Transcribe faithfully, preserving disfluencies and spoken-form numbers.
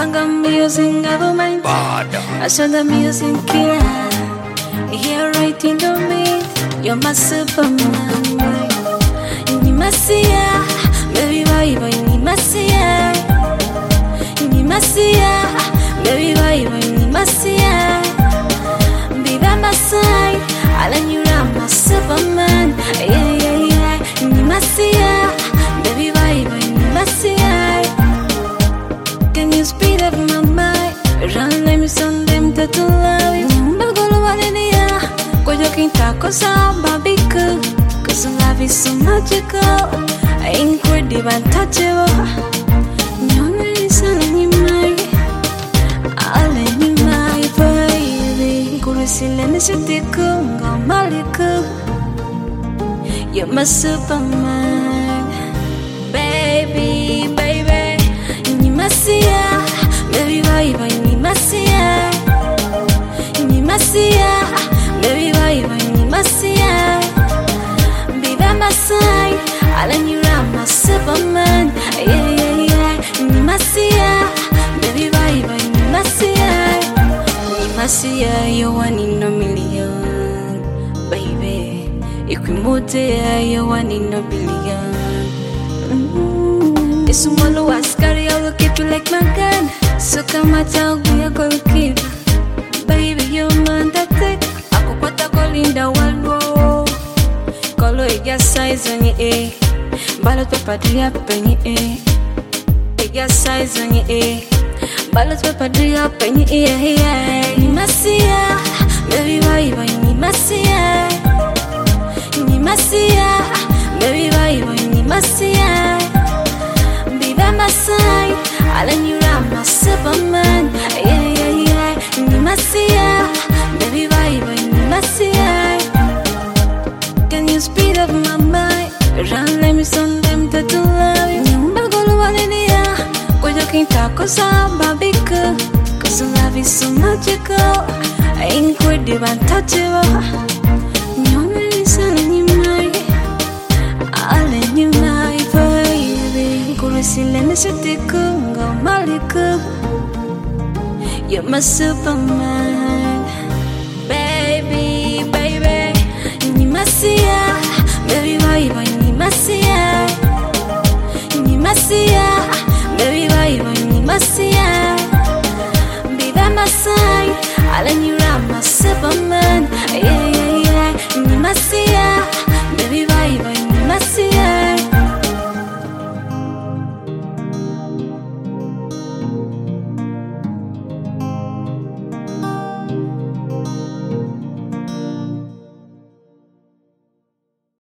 Banga music government. I saw the music killer. Here right in the mid. You're my superman. Ni masia, baby vibe. Ni masia, ni masia, baby vibe. Ni masia. Be by my side. I'll let you run my superman. Yeah yeah yeah. Ni masia, baby vibe. Ni masia. Can you speed up my mind? Run let me send them to to love you. Bagolo valeria, koyo kinta cosa babiku. Cause love is so magical, incredible, untouchable. Nyone sana ni mai, ale ni mai baby. Kurusile nisitiku ngamaliku. You're my superman, baby, baby. Ni masia, baby, baby. Ni masia, ni masia, baby, baby. Ni masia. Be by my side, I'll let you run my superman. Yeah, yeah, yeah. Ni masia, baby, baby. Ni masia, ni masia. You're one in a million, baby. Ikimote, you're one in a billion. Mm-hmm. It's one who has carry all the keep you like my gun. So come at out, we are gonna keep. Baby, you're man that take. Ako kwata kolinda walwo. Kolo iga size on ye eh. Balot papadria penye eh. Iga size on ye eh. Balot papadria penye eh eh. Ni masia, baby vibe. Ni masia, ni masia, baby vibe. Ni masia. Be by my side, I'll let you run my superman. Yeah yeah yeah. Ni masia, baby vibe. Ni masia. Can you speed up my mind? Run let me send them to to love you. Bagolo valeria, koyo kinta cosa babiku. Cause love is so magical, incredible, untouchable. Nyone sana ni mai, ale ni mai baby. Kurusile nisitiku ngamaliku. You're my superman, baby, baby. Ni masia, baby, baby. Ni masia, ni masia.